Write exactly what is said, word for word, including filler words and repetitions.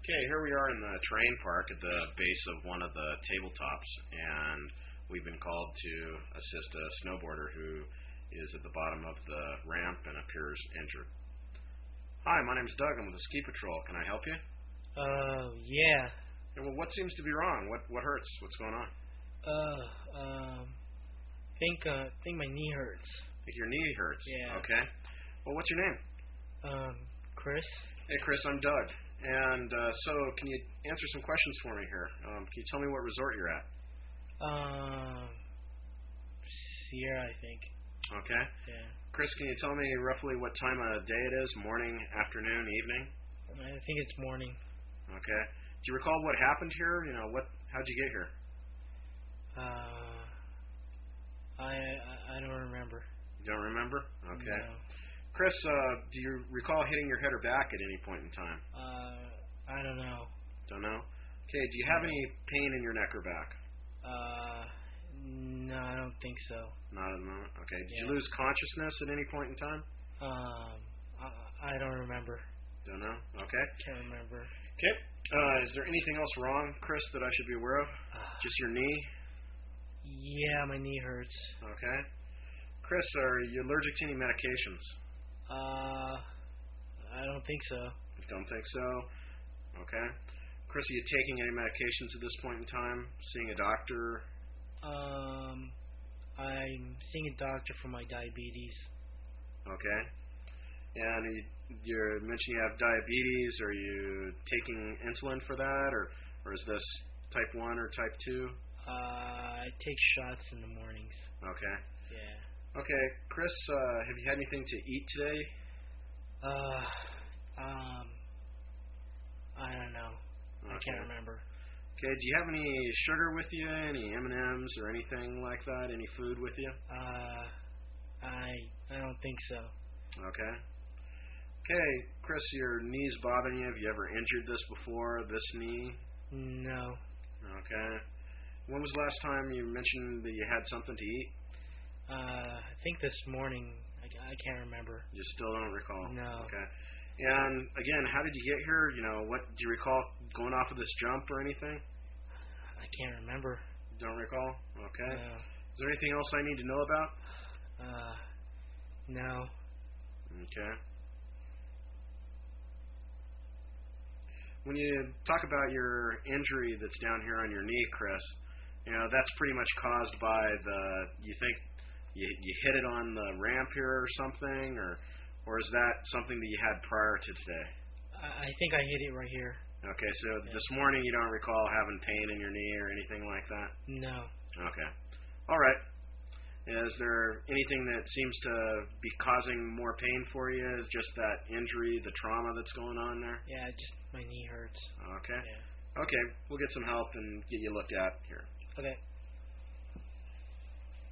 Okay, here we are in the terrain park at the base of one of the tabletops, and we've been called to assist a snowboarder who is at the bottom of the ramp and appears injured. Hi, my name's Doug. I'm with the Ski Patrol. Can I help you? Uh, yeah. Yeah, well, what seems to be wrong? What what hurts? What's going on? Uh, um, think, uh, think my knee hurts. Think your knee hurts? Yeah. Okay. Well, what's your name? Um, Chris? Hey, Chris, I'm Doug. And uh, so, can you answer some questions for me here? Um, can you tell me what resort you're at? Um, Sierra, I think. Okay. Yeah. Chris, can you tell me roughly what time of day it is? Morning, afternoon, evening? I think it's morning. Okay. Do you recall what happened here? You know, what? How'd you get here? Uh, I, I, I don't remember. You don't remember? Okay. No. Chris, uh, do you recall hitting your head or back at any point in time? Uh, I don't know. Don't know? Okay, do you have any pain in your neck or back? Uh, no, I don't think so. Not at the moment? Okay. Did Yeah. you lose consciousness at any point in time? Um, I, I don't remember. Don't know? Okay. Can't remember. Okay. Uh, is there anything else wrong, Chris, that I should be aware of? Uh, Just your knee? yeah, my knee hurts. Okay. Chris, are you allergic to any medications? Uh, I don't think so. Don't think so. Okay. Chris, are you taking any medications at this point in time? Seeing a doctor? Um, I'm seeing a doctor for my diabetes. Okay. And you, you mentioned you have diabetes. Are you taking insulin for that, or or is this type one or type two? Uh, I take shots in the mornings. Okay. Yeah. Okay, Chris, uh, have you had anything to eat today? Uh, um, I don't know. Okay. I can't remember. Okay, do you have any sugar with you, any M and M's or anything like that, any food with you? Uh, I I don't think so. Okay. Okay, Chris, your knee's bothering you. Have you ever injured this before, this knee? No. Okay. When was the last time you mentioned that you had something to eat? Uh, I think this morning. I, I can't remember. You still don't recall? No. Okay. And again, how did you get here? You know, what do you recall going off of this jump or anything? I can't remember. Don't recall? Okay. No. Is there anything else I need to know about? Uh, no. Okay. When you talk about your injury that's down here on your knee, Chris, you know, that's pretty much caused by the, you think you, you hit it on the ramp here or something, or or is that something that you had prior to today? I, I think I hit it right here. Okay, so Yeah. this morning you don't recall having pain in your knee or anything like that? No. Okay. All right. Is there anything that seems to be causing more pain for you? Is just that injury, the trauma that's going on there? Yeah, just my knee hurts. Okay. Yeah. Okay, we'll get some help and get you looked at here. Okay.